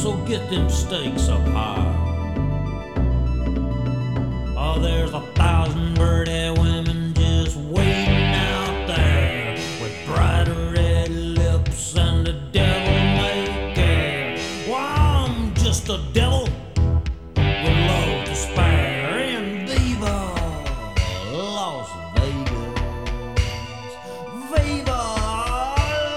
so get them stakes up high. Oh, there's 1,000 birdie women just waiting out there with bright red lips and the devil may care. Well, I'm just a devil.